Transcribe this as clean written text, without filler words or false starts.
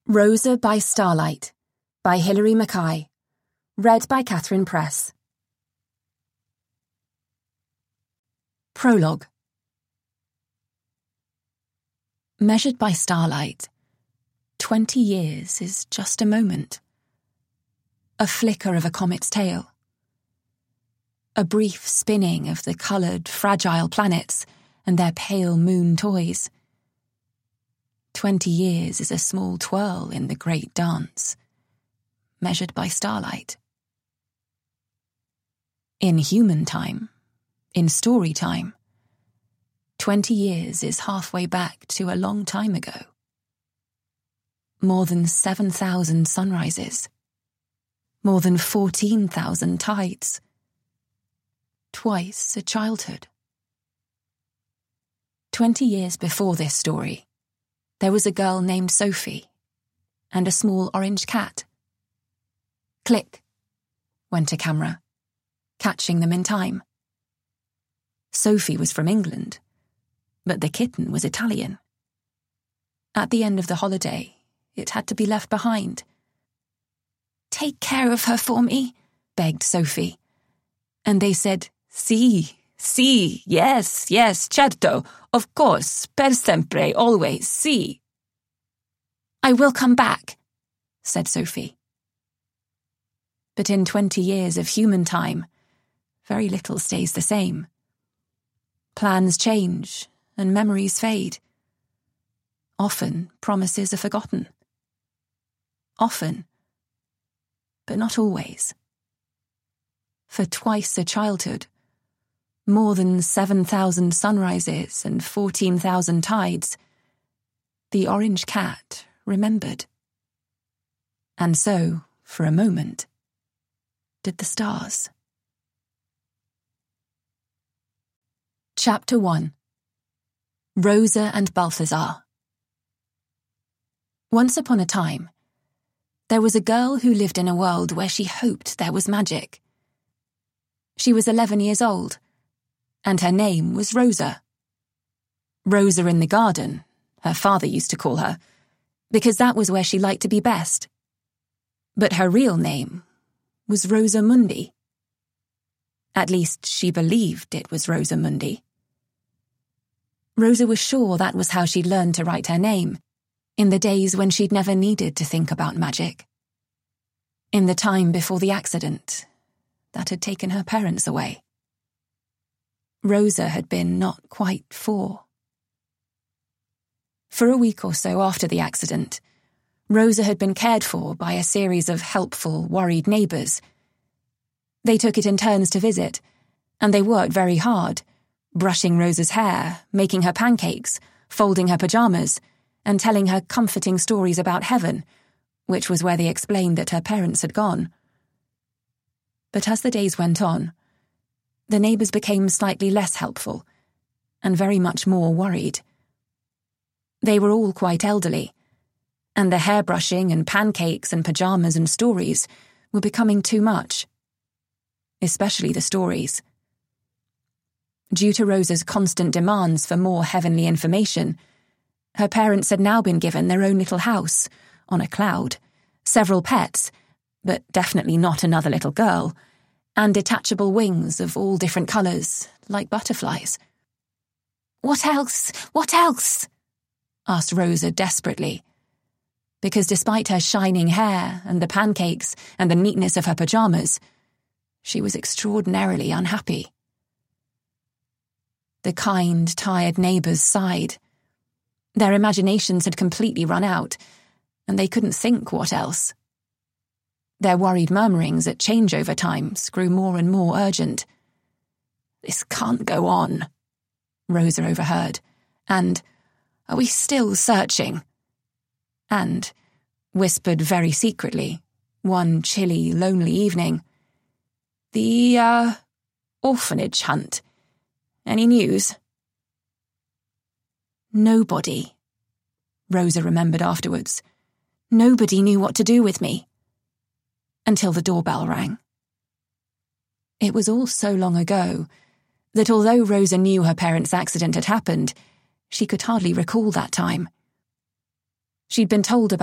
Rosa by Starlight by Hilary Mackay. Read by Catherine Press. Prologue. Measured by starlight, 20 years is just a moment. A flicker of a comet's tail. A brief spinning of the coloured, fragile planets and their pale moon toys. 20 years is a small twirl in the great dance, measured by starlight. In human time, in story time, 20 years is halfway back to a long time ago. More than 7,000 sunrises. More than 14,000 tides. Twice a childhood. 20 years before this story, there was a girl named Sophie and a small orange cat. Click, went a camera, catching them in time. Sophie was from England, but the kitten was Italian. At the end of the holiday, it had to be left behind. "Take care of her for me," begged Sophie. And they said, "Si, yes, certo, of course, per sempre, always, si." "I will come back," said Sophie. But in 20 years of human time, very little stays the same. Plans change and memories fade. Often promises are forgotten. Often, but not always. For twice a childhood, more than 7,000 sunrises and 14,000 tides, the orange cat remembered. And so, for a moment, did the stars. Chapter 1. Rosa and Balthazar. Once upon a time, there was a girl who lived in a world where she hoped there was magic. She was 11 years old, and her name was Rosa. Rosa in the garden, her father used to call her, because that was where she liked to be best. But her real name was Rosamundi. At least she believed it was Rosamundi. Rosa was sure that was how she'd learned to write her name, in the days when she'd never needed to think about magic. In the time before the accident that had taken her parents away. Rosa had been not quite 4. For a week or so after the accident, Rosa had been cared for by a series of helpful, worried neighbours. They took it in turns to visit, and they worked very hard, brushing Rosa's hair, making her pancakes, folding her pyjamas, and telling her comforting stories about heaven, which was where they explained that her parents had gone. But as the days went on, the neighbours became slightly less helpful, and very much more worried. They were all quite elderly, and the hairbrushing and pancakes and pyjamas and stories were becoming too much. Especially the stories. Due to Rosa's constant demands for more heavenly information, her parents had now been given their own little house, on a cloud, several pets, but definitely not another little girl, and detachable wings of all different colours, like butterflies. "What else? What else?" asked Rosa desperately, because despite her shining hair and the pancakes and the neatness of her pyjamas, she was extraordinarily unhappy. The kind, tired neighbours sighed. Their imaginations had completely run out, and they couldn't think what else. Their worried murmurings at changeover times grew more and more urgent. "This can't go on," Rosa overheard, and "Are we still searching?" And, whispered very secretly, one chilly, lonely evening, "The, orphanage hunt. Any news?" "Nobody," Rosa remembered afterwards. "Nobody knew what to do with me." Until the doorbell rang. It was all so long ago that although Rosa knew her parents' accident had happened, she could hardly recall that time. She'd been told about